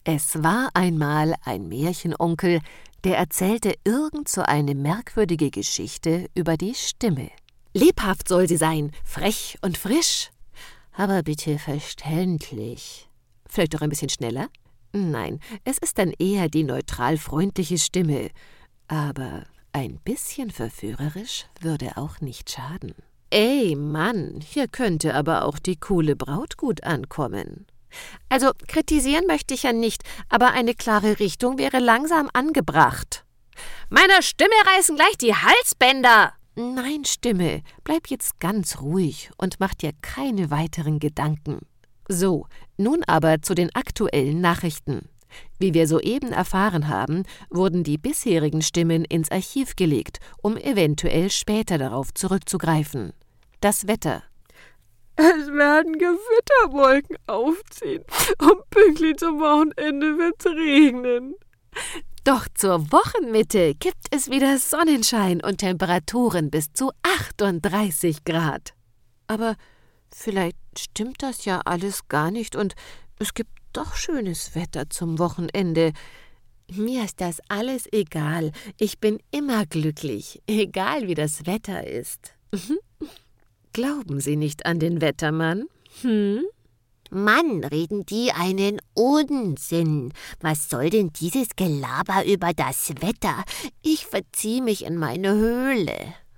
Es war einmal ein Märchenonkel, der erzählte irgend so eine merkwürdige Geschichte über die Stimme. Lebhaft soll sie sein, frech und frisch, aber bitte verständlich. Vielleicht doch ein bisschen schneller? Nein, es ist dann eher die neutral freundliche Stimme, aber ein bisschen verführerisch würde auch nicht schaden. Ey, Mann, hier könnte aber auch die coole Braut gut ankommen. Also, kritisieren möchte ich ja nicht, aber eine klare Richtung wäre langsam angebracht. »Meiner Stimme reißen gleich die Halsbänder!« »Nein, Stimme, bleib jetzt ganz ruhig und mach dir keine weiteren Gedanken.« So, nun aber zu den aktuellen Nachrichten. Wie wir soeben erfahren haben, wurden die bisherigen Stimmen ins Archiv gelegt, um eventuell später darauf zurückzugreifen. Das Wetter. Es werden Gewitterwolken aufziehen und pünktlich zum Wochenende wird's regnen. Doch zur Wochenmitte gibt es wieder Sonnenschein und Temperaturen bis zu 38 Grad. Aber vielleicht stimmt das ja alles gar nicht und es gibt doch schönes Wetter zum Wochenende. Mir ist das alles egal. Ich bin immer glücklich, egal wie das Wetter ist. Glauben Sie nicht an den Wettermann? Mann, reden die einen Unsinn. Was soll denn dieses Gelaber über das Wetter? Ich verziehe mich in meine Höhle.